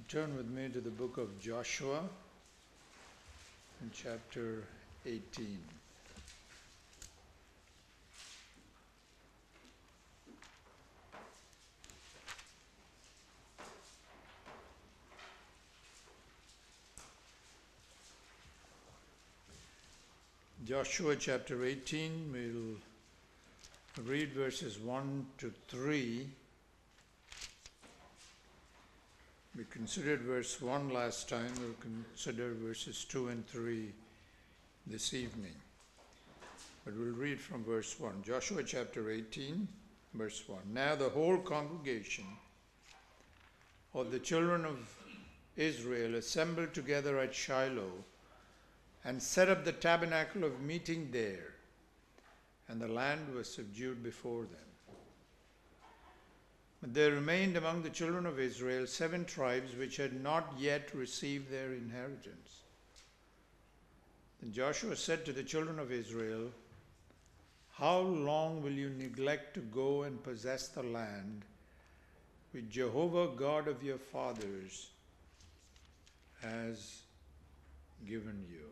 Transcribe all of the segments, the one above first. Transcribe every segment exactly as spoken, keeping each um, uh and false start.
Turn with me to the book of Joshua in chapter eighteen. Joshua chapter eighteen, we'll read verses one to three. We considered verse one last time. We'll consider verses two and three this evening. But we'll read from verse one. Joshua chapter eighteen, verse one. Now the whole congregation of the children of Israel assembled together at Shiloh and set up the tabernacle of meeting there, and the land was subdued before them. But there remained among the children of Israel seven tribes which had not yet received their inheritance. Then Joshua said to the children of Israel, "How long will you neglect to go and possess the land which Jehovah God of your fathers has given you?"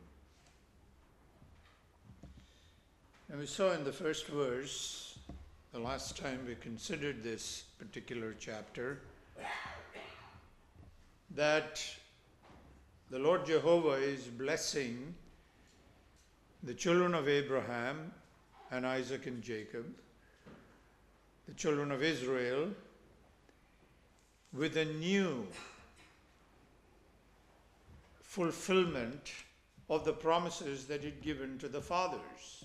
And we saw in the first verse, the last time we considered this particular chapter, that the Lord Jehovah is blessing the children of Abraham and Isaac and Jacob, the children of Israel, with a new fulfillment of the promises that He'd given to the fathers.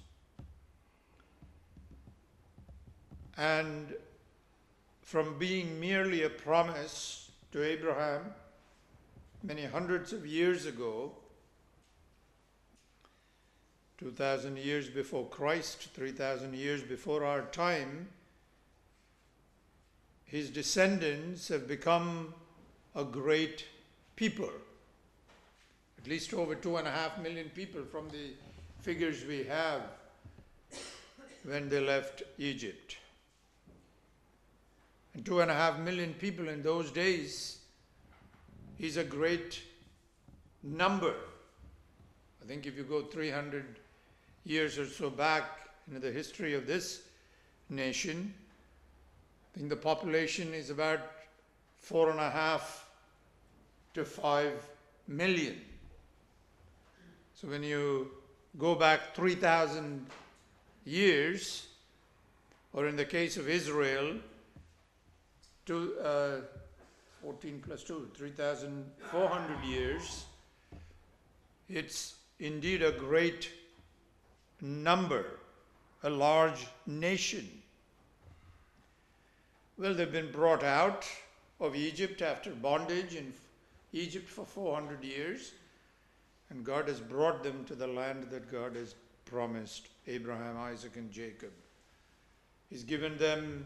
And from being merely a promise to Abraham many hundreds of years ago, two thousand years before Christ, three thousand years before our time, his descendants have become a great people. At least over two and a half million people from the figures we have when they left Egypt. And two and a half million people in those days is a great number. I think if you go three hundred years or so back into the history of this nation, I think the population is about four and a half to five million. So when you go back three thousand years, or in the case of Israel, to uh, fourteen plus two, three thousand four hundred years, it's indeed a great number, a large nation. Well, they've been brought out of Egypt after bondage in Egypt for four hundred years, and God has brought them to the land that God has promised Abraham, Isaac, and Jacob. He's given them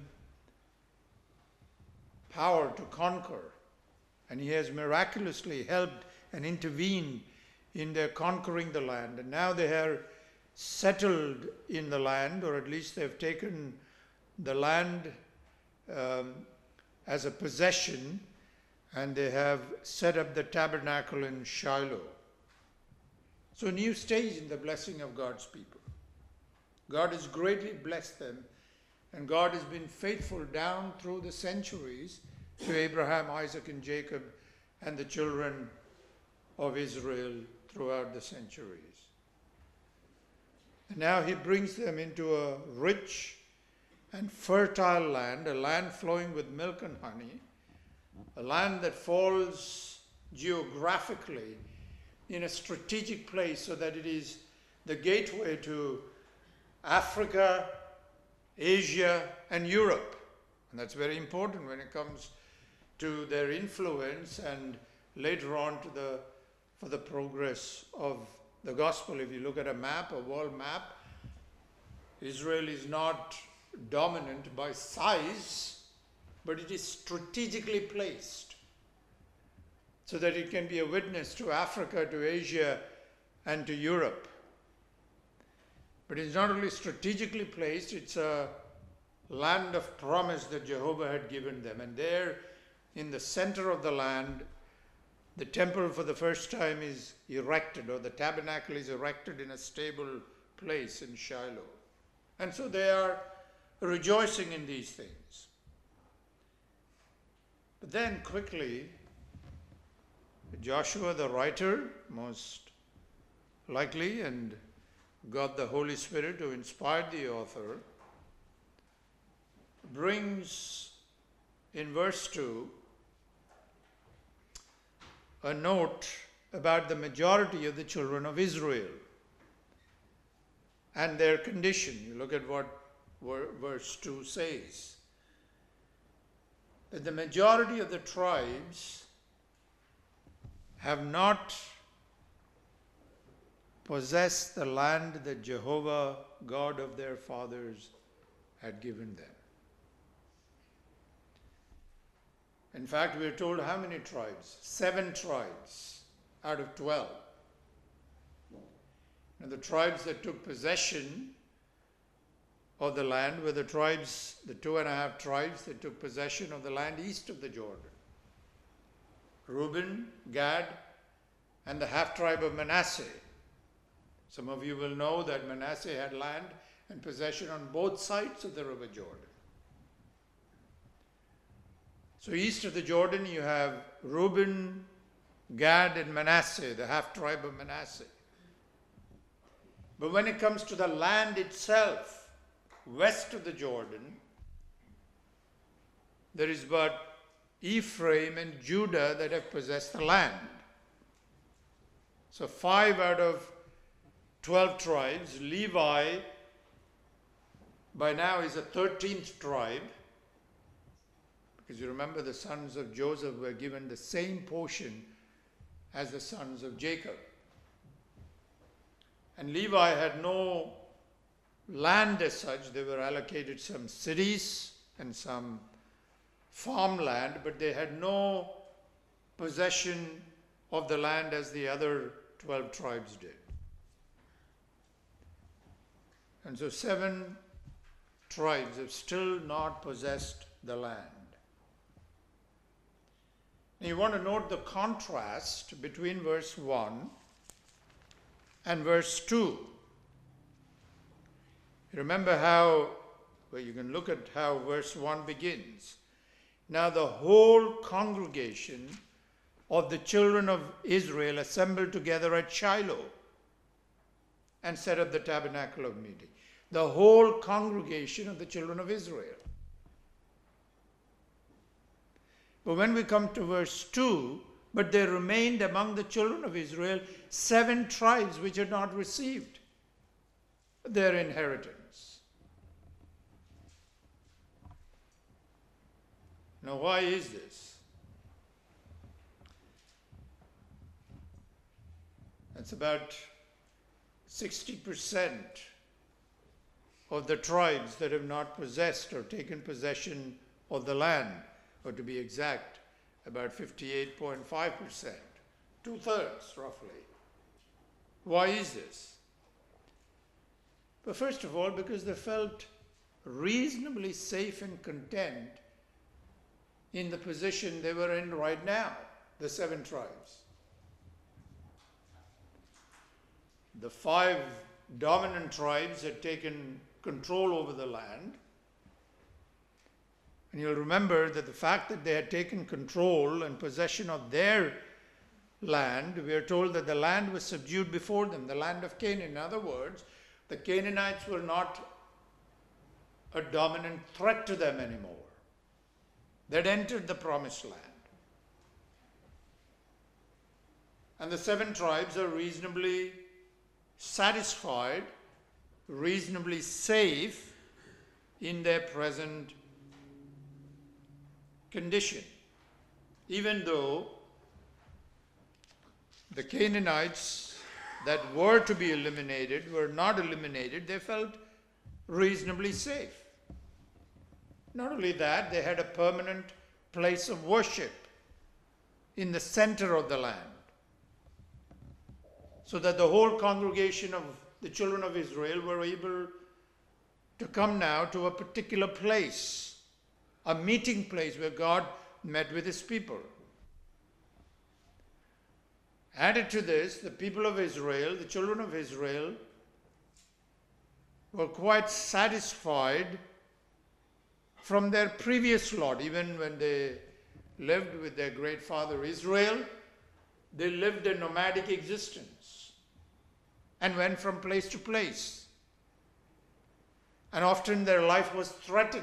power to conquer, and He has miraculously helped and intervened in their conquering the land. And now they are settled in the land, or at least they've taken the land um, as a possession, and they have set up the tabernacle in Shiloh. So a new stage in the blessing of God's people. God has greatly blessed them, and God has been faithful down through the centuries to Abraham, Isaac, and Jacob, and the children of Israel throughout the centuries. And now He brings them into a rich and fertile land, a land flowing with milk and honey, a land that falls geographically in a strategic place so that it is the gateway to Africa, Asia, and Europe. And that's very important when it comes to their influence and later on to the for the progress of the gospel. If you look at a map, a world map, Israel is not dominant by size, but it is strategically placed so that it can be a witness to Africa, to Asia, and to Europe. But it's not only strategically placed, it's a land of promise that Jehovah had given them. And there in the center of the land the temple for the first time is erected, or the tabernacle is erected in a stable place in Shiloh. And so they are rejoicing in these things. But then quickly, Joshua the writer, most likely, and God the Holy Spirit who inspired the author, brings in verse two a note about the majority of the children of Israel and their condition. You look at what verse two says. That the majority of the tribes have not possessed the land that Jehovah, God of their fathers, had given them. In fact, we are told how many tribes? Seven tribes out of twelve. Now, the tribes that took possession of the land were the tribes, the two and a half tribes that took possession of the land east of the Jordan. Reuben, Gad, and the half tribe of Manasseh. Some of you will know that Manasseh had land and possession on both sides of the river Jordan. So east of the Jordan you have Reuben, Gad, and Manasseh, the half tribe of Manasseh. But when it comes to the land itself, west of the Jordan, there is but Ephraim and Judah that have possessed the land. So five out of twelve tribes. Levi by now is a thirteenth tribe, because you remember the sons of Joseph were given the same portion as the sons of Jacob. And Levi had no land as such. They were allocated some cities and some farmland, but they had no possession of the land as the other twelve tribes did. And so seven tribes have still not possessed the land. Now you want to note the contrast between verse one and verse two. Remember how, well, you can look at how verse one begins. Now the whole congregation of the children of Israel assembled together at Shiloh and set up the tabernacle of meeting. The whole congregation of the children of Israel. But when we come to verse two, but there remained among the children of Israel seven tribes which had not received their inheritance. Now, why is this? That's about sixty percent of the tribes that have not possessed or taken possession of the land, or to be exact, about fifty-eight point five percent, two-thirds roughly. Why is this? But first of all, because they felt reasonably safe and content in the position they were in right now, the seven tribes. The five dominant tribes had taken control over the land. And you'll remember that the fact that they had taken control and possession of their land, we are told that the land was subdued before them, the land of Canaan. In other words, the Canaanites were not a dominant threat to them anymore. They'd entered the promised land. And the seven tribes are reasonably satisfied, reasonably safe in their present condition, even though the Canaanites that were to be eliminated were not eliminated. They felt reasonably safe. Not only that, they had a permanent place of worship in the center of the land, so that the whole congregation of the children of Israel were able to come now to a particular place, a meeting place where God met with his people. Added to this, the people of Israel, the children of Israel, were quite satisfied from their previous Lord. Even when they lived with their great father Israel, they lived a nomadic existence and went from place to place. And often their life was threatened